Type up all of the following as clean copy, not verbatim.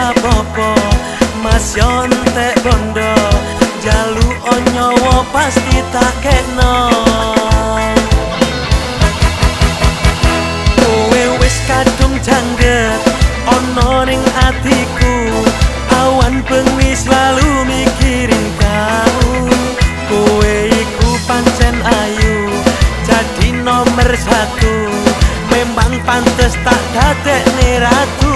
ora popo, Mas yo entek bondo, jaluk nyawa pasti tak kena. Kowe wis kadung jangget ana ning atiku, awan bengi selalu mikirin kamu. Kowe iku pancen ayu, jadi nomor satu, memang pantes tak dadekne ratu.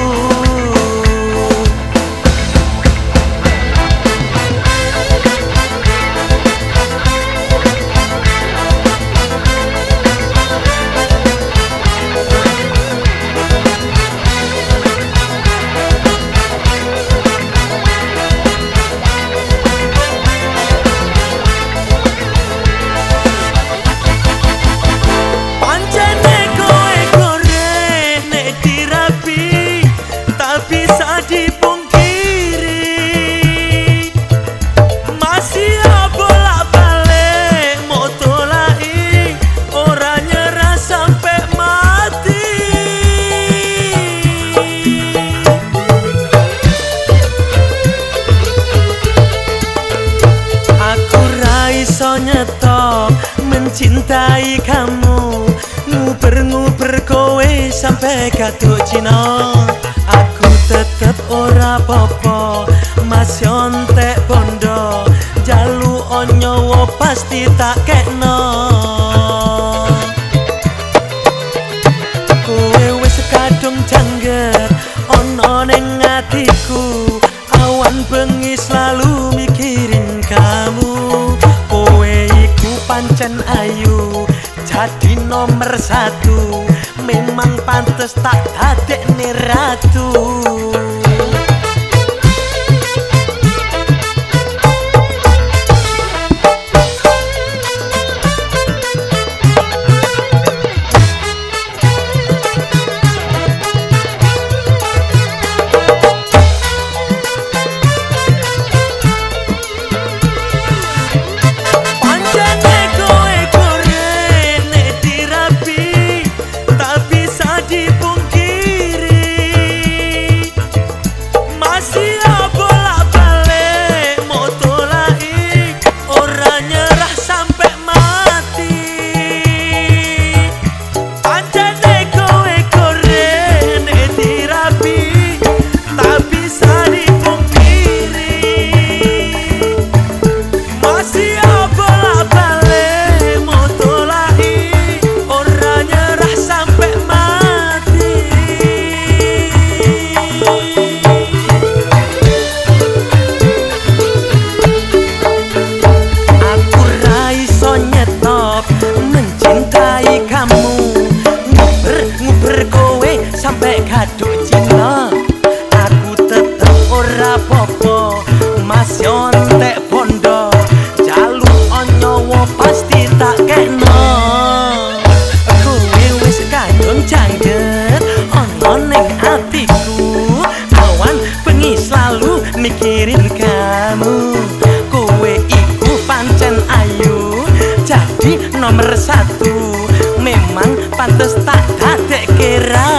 Nyetok mencintai kamu, nguber-nguber kowe sampai gaduh Cina. Aku tetep ora popo, Mas yo entek bondo, jaluk nyawa pasti tak kena. Kowe wis kadung jangget ana ning atiku, awan bengi selalu mikirin kamu. Pancen ayu, jadi nomor satu, memang pantes tak dadekne ratu. Sampai gaduh Cina, aku tetep ora popo, Mas yo entek bondo, jaluk nyawa pasti tak kena. Kowe wis kadung jangget ana ning atiku, awan bengi selalu mikirin kamu. Kowe iku pancen ayu, jadi nomor satu, memang pantes tak dadekke ratu.